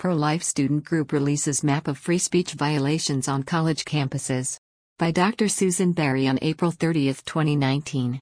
Pro-Life Student Group releases map of free speech violations on college campuses. By Dr. Susan Berry on April 30, 2019.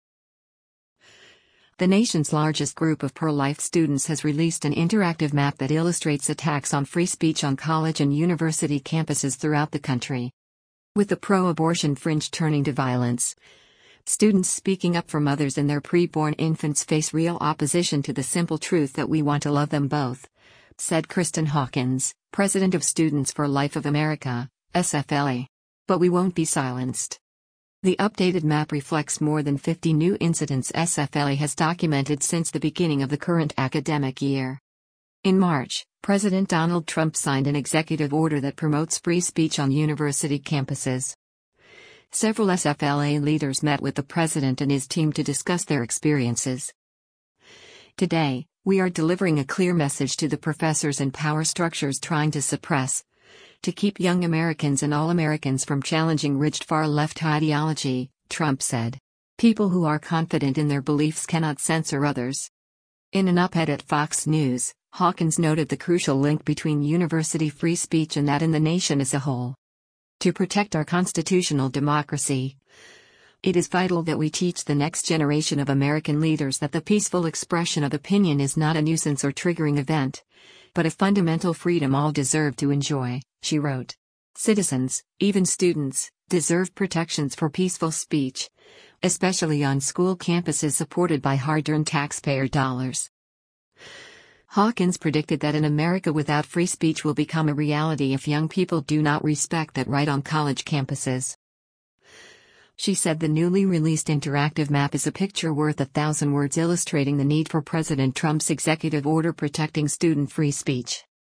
The nation's largest group of pro-life students has released an interactive map that illustrates attacks on free speech on college and university campuses throughout the country. With the pro-abortion fringe turning to violence, students speaking up for mothers and their preborn infants face real opposition to the simple truth that we want to love them both, said Kristen Hawkins, president of Students for Life of America, SFLA. But we won't be silenced. The updated map reflects more than 50 new incidents SFLA has documented since the beginning of the current academic year. In March, President Donald Trump signed an executive order that promotes free speech on university campuses. Several SFLA leaders met with the president and his team to discuss their experiences. Today, we are delivering a clear message to the professors and power structures trying to suppress, to keep young Americans and all Americans from challenging rigid far-left ideology, Trump said. People who are confident in their beliefs cannot censor others. In an op-ed at Fox News, Hawkins noted the crucial link between university free speech and that in the nation as a whole. To protect our constitutional democracy, it is vital that we teach the next generation of American leaders that the peaceful expression of opinion is not a nuisance or triggering event, but a fundamental freedom all deserve to enjoy, she wrote. Citizens, even students, deserve protections for peaceful speech, especially on school campuses supported by hard-earned taxpayer dollars. Hawkins predicted that an America without free speech will become a reality if young people do not respect that right on college campuses. She said the newly released interactive map is a picture worth 1,000 words illustrating the need for President Trump's executive order protecting student free speech.